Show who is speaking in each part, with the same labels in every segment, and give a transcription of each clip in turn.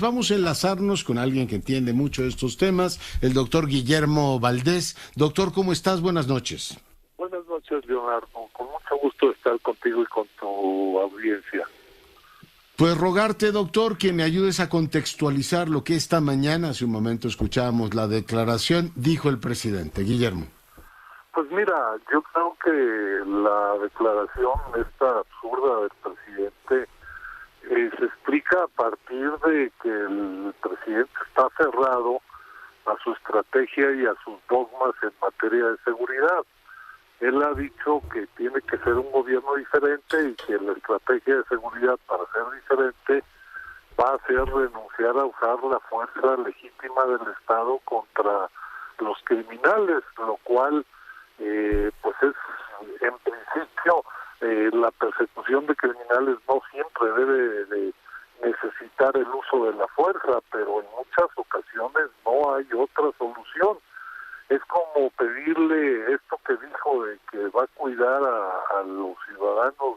Speaker 1: vamos a enlazarnos con alguien que entiende mucho de estos temas, el doctor Guillermo Valdés. Doctor, ¿cómo estás? Buenas noches.
Speaker 2: Buenas noches, Leonardo. Con mucho gusto estar contigo y con tu audiencia.
Speaker 1: Pues rogarte, doctor, que me ayudes a contextualizar lo que esta mañana, hace un momento escuchábamos la declaración, dijo el presidente. Guillermo.
Speaker 2: Pues mira, yo creo que la declaración esta absurda del presidente se explica a partir de que el presidente está cerrado a su estrategia y a sus dogmas en materia de seguridad. Él ha dicho que tiene que ser un gobierno diferente y que la estrategia de seguridad para ser diferente va a ser renunciar a usar la fuerza legítima del Estado contra los criminales, lo cual pues es en principio la persecución de criminales no siempre debe de necesitar el uso de la fuerza, pero en muchas ocasiones no hay otra solución. Es como pedirle esto que dijo de que va a cuidar a los ciudadanos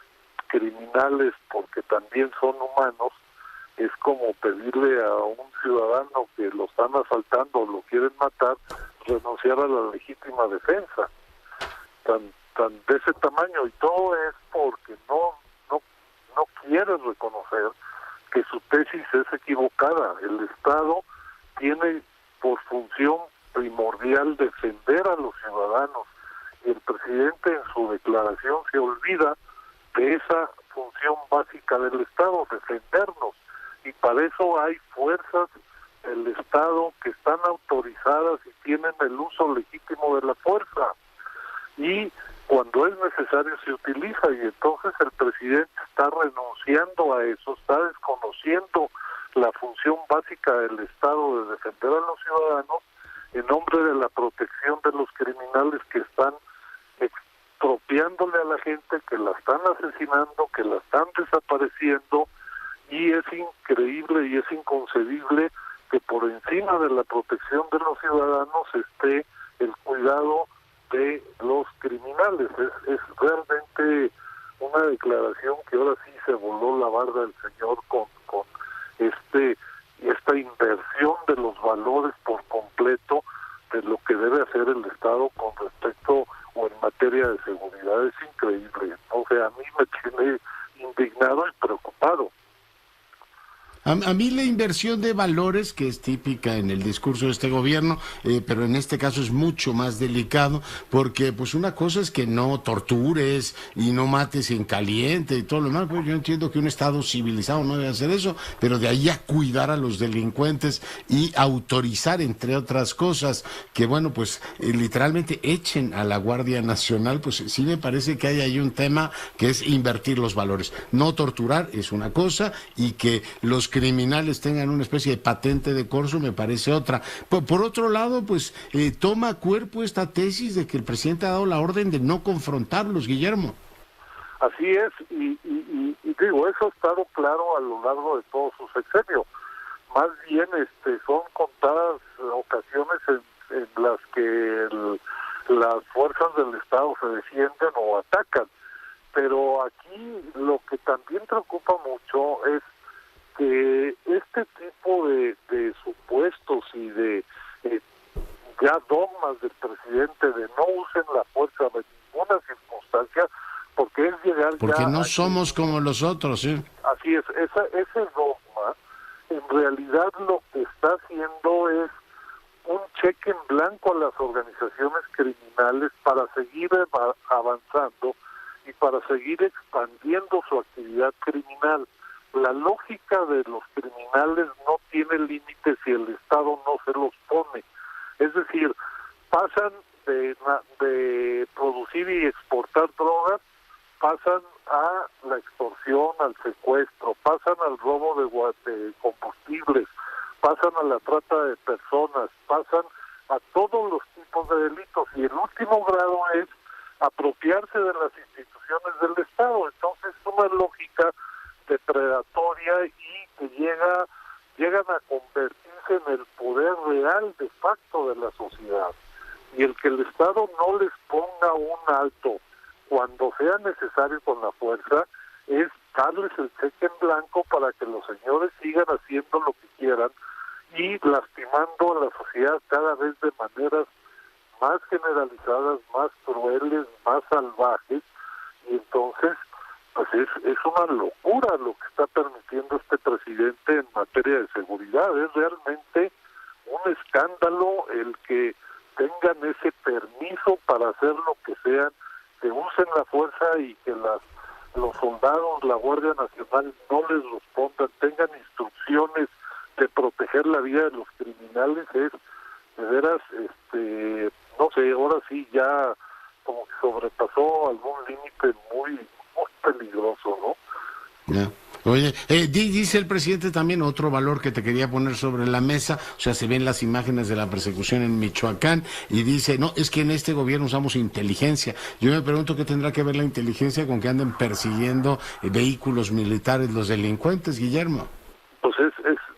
Speaker 2: criminales porque también son humanos. Es como pedirle a un ciudadano que lo están asaltando o lo quieren matar renunciar a la legítima defensa, tan de ese tamaño, y todo es porque no quiere reconocer que su tesis es equivocada. El Estado tiene por función primordial defender a los ciudadanos, y el presidente en su declaración se olvida de esa función básica del Estado, defendernos, y para eso hay fuerzas del Estado que están autorizadas y tienen el uso legítimo de la fuerza, y cuando es necesario se utiliza, y entonces el presidente está renunciando a eso, está desconociendo la función básica del Estado de defender a los ciudadanos en nombre de la protección de los criminales que están expropiándole a la gente, que la están asesinando, que la están desapareciendo, y es increíble y es inconcebible que por encima de la protección de los ciudadanos esté el cuidado de los criminales. Es realmente una declaración que ahora sí se voló la barda del señor con esta inversión de los valores por completo de lo que debe hacer el Estado con respecto o en materia de seguridad. Es increíble. O sea, a mí me tiene indignado y preocupado.
Speaker 1: A mí la inversión de valores, que es típica en el discurso de este gobierno, pero en este caso es mucho más delicado, porque pues una cosa es que no tortures y no mates en caliente y todo lo demás, pues yo entiendo que un Estado civilizado no debe hacer eso, pero de ahí a cuidar a los delincuentes y autorizar, entre otras cosas, que bueno, pues literalmente echen a la Guardia Nacional, pues sí me parece que hay ahí un tema que es invertir los valores. No torturar es una cosa, y que los criminales tengan una especie de patente de corso me parece otra. Por otro lado, pues toma cuerpo esta tesis de que el presidente ha dado la orden de no confrontarlos, Guillermo.
Speaker 2: Así es, y digo, eso ha estado claro a lo largo de todo su sexenio. Más bien son contadas ocasiones en las que las fuerzas del Estado se defienden o atacan. Pero aquí lo que también preocupa mucho es que este tipo de supuestos y de ya dogmas del presidente de no usen la fuerza de ninguna circunstancia, porque es llegar
Speaker 1: porque
Speaker 2: ya
Speaker 1: no somos como los otros, ¿eh?
Speaker 2: Así es, ese dogma en realidad lo que está haciendo es un cheque en blanco a las organizaciones criminales para seguir avanzando y para seguir expandiendo su actividad criminal. La lógica de los criminales no tiene límites si el Estado no se los pone. Es decir, pasan de producir y exportar drogas, pasan a la extorsión, al secuestro, pasan al robo de combustibles, pasan a la trata de personas, pasan a todos los tipos de delitos, y el último grado es apropiarse de las instituciones del Estado. Entonces es una lógica depredatoria y que llegan a convertirse en el poder real de facto de la sociedad, y el que el Estado no les ponga un alto cuando sea necesario con la fuerza es darles el cheque en blanco para que los señores sigan haciendo lo que quieran y lastimando a la sociedad cada vez de maneras más generalizadas, más crueles, más salvajes, y entonces pues es una locura lo que está permitiendo este presidente en materia de seguridad. Es realmente un escándalo el que tengan ese permiso para hacer lo que sean, que usen la fuerza y que los soldados, la Guardia Nacional no les respondan, tengan instrucciones de proteger la vida de los criminales. Es de veras, no sé, ahora sí ya como que sobrepasó algún límite muy peligroso, ¿no?
Speaker 1: Yeah. Oye, dice el presidente también otro valor que te quería poner sobre la mesa, o sea, se ven las imágenes de la persecución en Michoacán y dice, no, es que en este gobierno usamos inteligencia. Yo me pregunto qué tendrá que ver la inteligencia con que anden persiguiendo vehículos militares los delincuentes, Guillermo.
Speaker 2: Pues es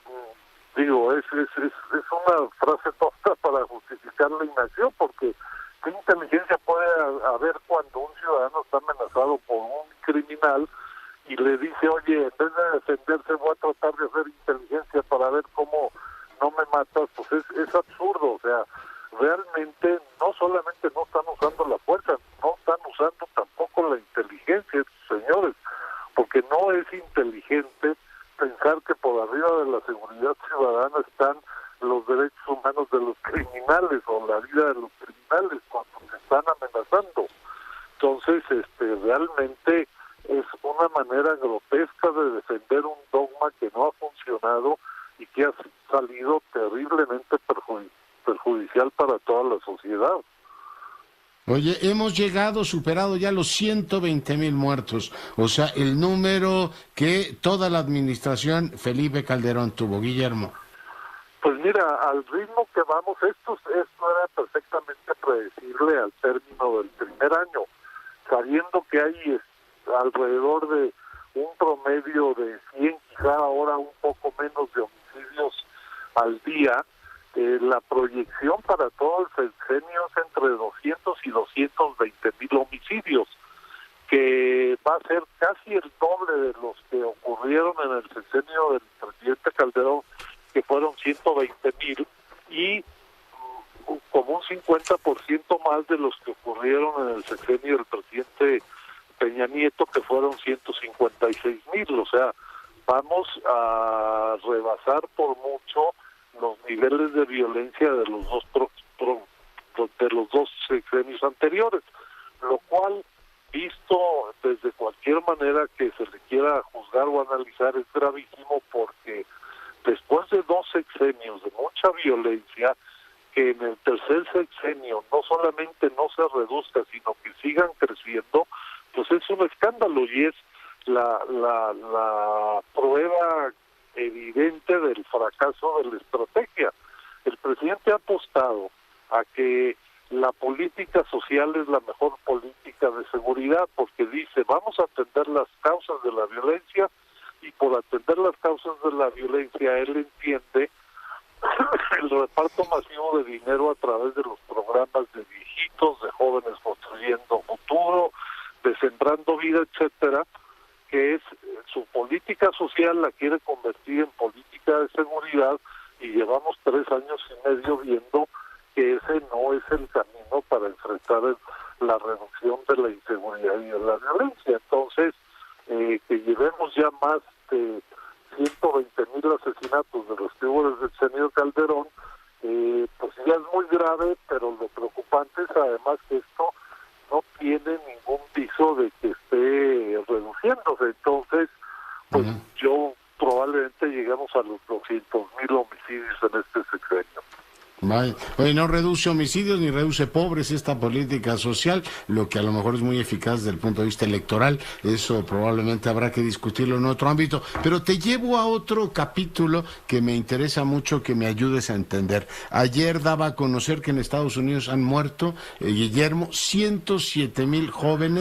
Speaker 2: una frase tonta para justificar la inacción, porque ¿qué inteligencia puede haber cuando un ciudadano está amenazado por un criminal y le dice, oye, en vez de defenderse voy a tratar de hacer inteligencia para ver cómo no me matas? Pues es absurdo. O sea, realmente no solamente no están usando la fuerza, no están usando tampoco la inteligencia, señores, porque no es inteligente pensar que por arriba de la seguridad ciudadana están los derechos humanos de los criminales o la vida de los criminales cuando se están amenazando. Entonces, realmente es una manera grotesca de defender un dogma que no ha funcionado y que ha salido terriblemente perjudicial para toda la sociedad.
Speaker 1: Oye, hemos superado ya los 120,000 muertos, o sea, el número que toda la administración Felipe Calderón tuvo, Guillermo.
Speaker 2: Pues mira, al ritmo que vamos, esto era perfectamente predecible al término del primer año, sabiendo que hay alrededor de un promedio de 100, quizá ahora un poco menos de homicidios al día. La proyección para todo el sexenio es entre 200 y 220,000 homicidios, que va a ser casi el doble de los que ocurrieron en el sexenio del presidente Calderón, que fueron 120,000, y como un 50% más de los que ocurrieron en el sexenio del presidente Peña Nieto, que fueron 156,000. O sea, vamos a rebasar por mucho los niveles de violencia de los dos sexenios anteriores, lo cual, visto desde cualquier manera que se le quiera juzgar o analizar, es gravísimo, porque después de 2 sexenios de mucha violencia, que en el tercer sexenio no solamente no se reduzca, sino que sigan creciendo, pues es un escándalo, y es la prueba evidente del fracaso de la estrategia. El presidente ha apostado a que la política social es la mejor política de seguridad, porque dice, vamos a atender las causas de la violencia, y por atender las causas de la violencia él entiende el reparto masivo de dinero a través de los programas de viejitos, de jóvenes construyendo futuro, de sembrando vida, etcétera, que es su política social, la quiere convertir en política de seguridad, y llevamos 3 años y medio viendo que ese no es el camino para enfrentar la reducción de la inseguridad y de la violencia. Entonces, que llevemos ya más de 120,000 asesinatos de los que hubo desde el sexenio Calderón, pues ya es muy grave, pero lo preocupante es además que esto no tiene ningún viso de que esté reduciéndose. Entonces, pues yo probablemente lleguemos a los 200,000 homicidios en este sexenio.
Speaker 1: Vaya. Oye, no reduce homicidios ni reduce pobres esta política social, lo que a lo mejor es muy eficaz desde el punto de vista electoral. Eso probablemente habrá que discutirlo en otro ámbito, pero te llevo a otro capítulo que me interesa mucho que me ayudes a entender. Ayer daba a conocer que en Estados Unidos han muerto, Guillermo, 107,000 jóvenes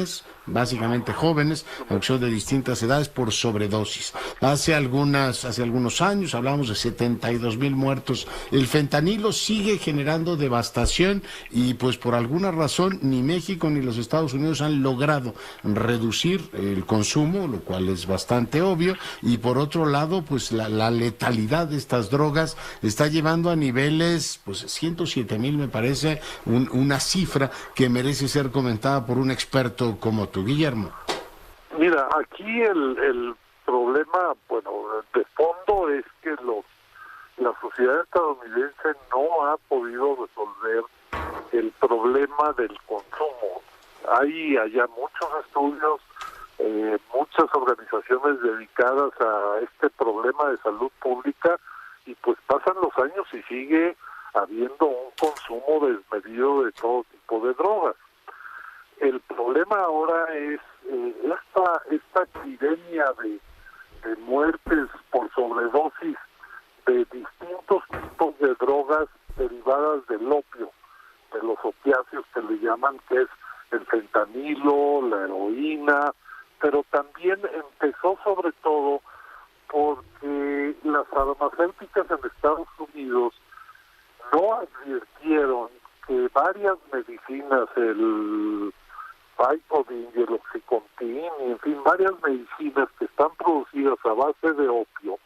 Speaker 1: básicamente jóvenes, aunque son de distintas edades, por sobredosis. Hace algunos años hablábamos de 72,000 muertos. El fentanilo sigue generando devastación y pues por alguna razón ni México ni los Estados Unidos han logrado reducir el consumo, lo cual es bastante obvio, y por otro lado pues la letalidad de estas drogas está llevando a niveles, pues 107,000 me parece una cifra que merece ser comentada por un experto como tú, Guillermo.
Speaker 2: Mira, aquí el problema, bueno, de fondo es que la sociedad estadounidense no ha podido resolver el problema del consumo. Hay allá muchos estudios, muchas organizaciones dedicadas a este problema de salud pública, y pues pasan los años y sigue habiendo un consumo desmedido de todo tipo de drogas. El problema ahora es esta epidemia de muertes por sobredosis de distintos tipos de drogas derivadas del opio, de los opiáceos que le llaman, que es el fentanilo, la heroína, pero también empezó sobre todo porque las farmacéuticas en Estados Unidos no advirtieron que varias medicinas, el Vicodin y el Oxycontin, y en fin, varias medicinas que están producidas a base de opio,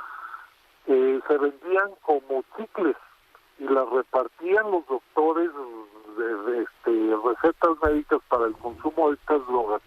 Speaker 2: se vendían como chicles y las repartían los doctores de recetas médicas para el consumo de estas drogas,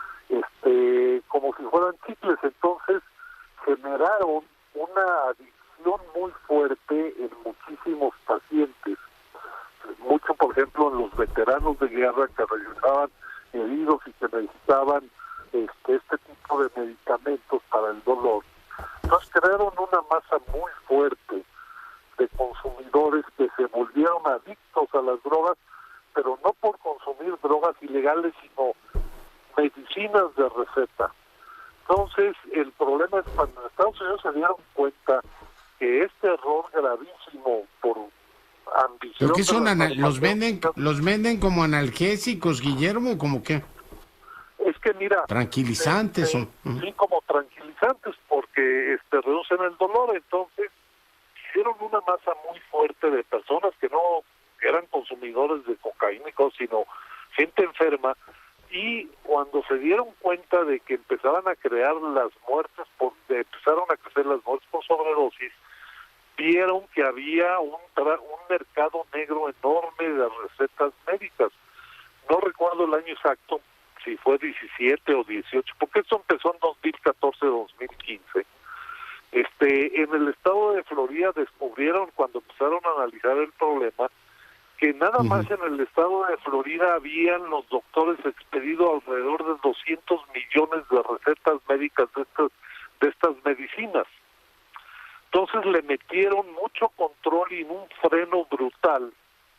Speaker 2: como si fueran chicles. Entonces generaron una adicción muy fuerte en muchísimos pacientes, mucho por ejemplo en los veteranos de guerra que regresaban heridos y que necesitaban este tipo de medicamentos para el dolor. Entonces crearon una masa muy fuerte de consumidores que se volvieron adictos a las drogas, pero no por consumir drogas ilegales, sino medicinas de receta. Entonces el problema es cuando en Estados Unidos se dieron cuenta que este error gravísimo por ambición...
Speaker 1: ¿Pero qué son? ¿Los venden como analgésicos, Guillermo, como qué?
Speaker 2: Es que mira...
Speaker 1: Tranquilizantes son.
Speaker 2: Sí, como tranquilizantes, porque reducen el dolor. Entonces hicieron una masa muy fuerte de personas que no eran consumidores de cocaína, sino gente enferma, y cuando se dieron cuenta de que empezaban a crear las muertes, empezaron a crecer las muertes por sobredosis, vieron que había un mercado negro enorme de recetas médicas. No recuerdo el año exacto, si fue 17 o 18, porque esto empezó en 2014-2015. En el estado de Florida descubrieron, cuando empezaron a analizar el problema, que nada más en el estado de Florida habían los doctores expedido alrededor de 200 millones de recetas médicas de estas medicinas. Entonces le metieron mucho control y un freno brutal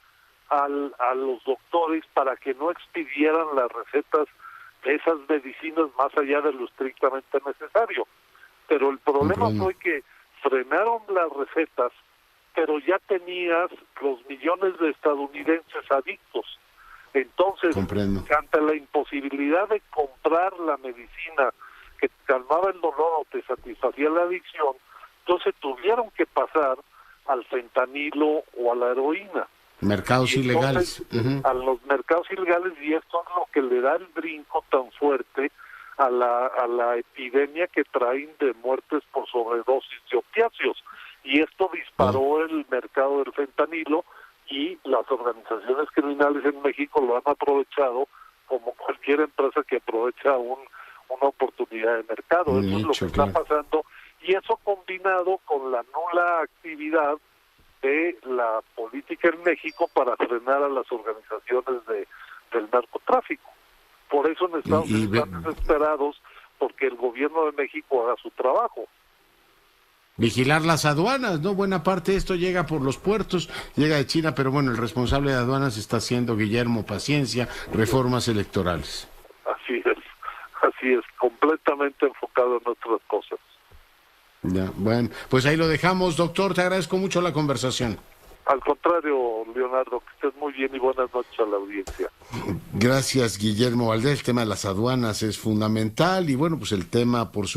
Speaker 2: a los doctores para que no expidieran las recetas de esas medicinas más allá de lo estrictamente necesario. Pero el problema fue que frenaron las recetas, pero ya tenías los millones de estadounidenses adictos. Entonces, ante la imposibilidad de comprar la medicina que te calmaba el dolor o te satisfacía la adicción, entonces tuvieron que pasar al fentanilo o a la heroína.
Speaker 1: Mercados ilegales.
Speaker 2: A los mercados ilegales, y esto es lo que le da el brinco tan fuerte a la epidemia que traen de muertes por sobredosis de opiáceos. Y esto disparó el mercado del fentanilo, y las organizaciones criminales en México lo han aprovechado como cualquier empresa que aprovecha una oportunidad de mercado. Eso es lo que está pasando, y eso combinado con la nula actividad de la política en México para frenar a las organizaciones del narcotráfico. Por eso en Estados Unidos están desesperados porque el gobierno de México haga su trabajo.
Speaker 1: Vigilar las aduanas, ¿no? Buena parte de esto llega por los puertos, llega de China, pero bueno, el responsable de aduanas está siendo Guillermo Paciencia, reformas electorales.
Speaker 2: Así es, completamente enfocado en otras cosas.
Speaker 1: Ya, bueno, pues ahí lo dejamos, doctor, te agradezco mucho la conversación.
Speaker 2: Al contrario, Leonardo, que estés muy bien y buenas noches a la audiencia.
Speaker 1: Gracias, Guillermo Valdés. El tema de las aduanas es fundamental y bueno, pues el tema, por